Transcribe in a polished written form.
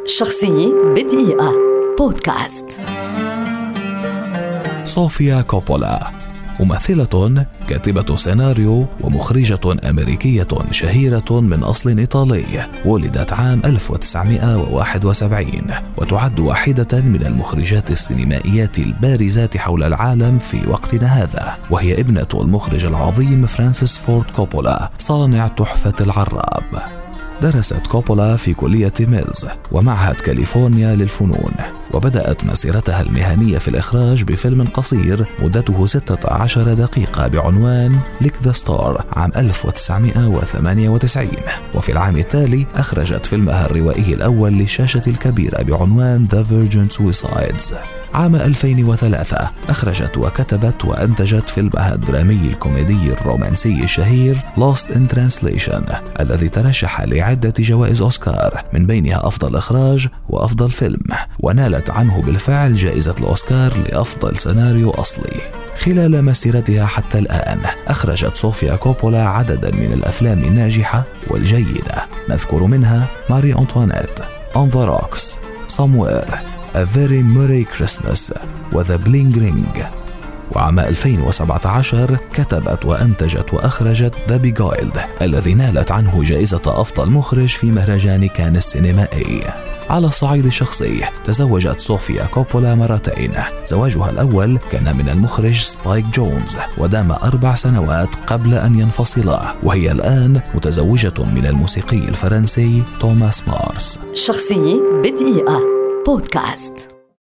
شخصية بدقيقة بودكاست. صوفيا كوبولا ممثلة، كاتبة سيناريو، ومخرجة أمريكية شهيرة من أصل إيطالي. ولدت عام 1971 وتعد واحدة من المخرجات السينمائيات البارزات حول العالم في وقتنا هذا، وهي ابنة المخرج العظيم فرانسيس فورد كوبولا صانع تحفة العراب. درست كوبولا في كلية ميلز ومعهد كاليفورنيا للفنون، وبدأت مسيرتها المهنية في الإخراج بفيلم قصير مدته 16 دقيقة بعنوان ليك ذا ستار عام 1998. وفي العام التالي أخرجت فيلمها الروائي الأول للشاشة الكبيرة بعنوان The Virgin Suicides. عام 2003 أخرجت وكتبت وأنتجت فيلمها الدرامي الكوميدي الرومانسي الشهير Lost in Translation، الذي ترشح لعدة جوائز أوسكار من بينها أفضل إخراج وأفضل فيلم، ونالت عنه بالفعل جائزة الأوسكار لأفضل سيناريو أصلي. خلال مسيرتها حتى الآن أخرجت صوفيا كوبولا عددا من الأفلام الناجحة والجيدة، نذكر منها ماري أنطوانيت، On the Rocks، Somewhere، A Very Merry Christmas، وThe Bling Ring. وعام 2017 كتبت وأنتجت وأخرجت The Beguiled، الذي نالت عنه جائزة أفضل مخرج في مهرجان كان السينمائي. على الصعيد الشخصي تزوجت صوفيا كوبولا مرتين. زواجها الأول كان من المخرج سبايك جونز ودام 4 سنوات قبل أن ينفصلا، وهي الآن متزوجة من الموسيقي الفرنسي توماس مارس. شخصية بدقيقة بودكاست.